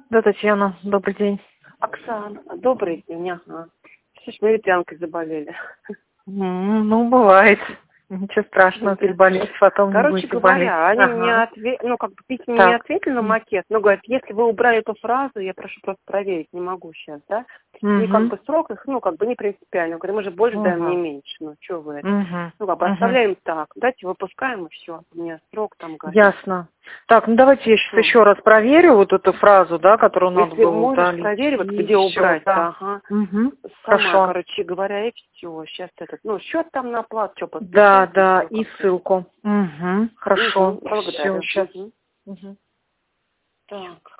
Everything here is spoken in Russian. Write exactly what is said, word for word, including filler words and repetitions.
Да, Татьяна, добрый день. Оксана, добрый день, ага. Слушай, мы ветрянкой заболели. М, Ну, бывает. Ничего страшного, Да. переболеть, потом не Короче будете болеть. говоря, они мне Ага. ответили, ну, как бы письма не Так. ответили на М. макет, но говорят, если вы убрали эту фразу, я прошу просто проверить, не могу сейчас, да? И как Мгм. бы срок их, ну, как бы не принципиально. Говорю, мы же больше даем, не Мгм. меньше. Ну, что вы это? Мгм. Ну, как бы Мгм. оставляем так. Дайте выпускаем, и все. У меня срок там горит. Ясно. Так, ну давайте я сейчас Что? еще раз проверю вот эту фразу, да, которую надо Если было можешь, удалить. проверь, вот И где все, убрать-то, да. ага. Угу. Сама, Хорошо. короче говоря, и все. Сейчас этот, ну, счет там на оплату, что Да, подписать, и да, все, и как бы. ссылку. Угу. Хорошо. Угу, Все, благодарю. сейчас. Угу. Так.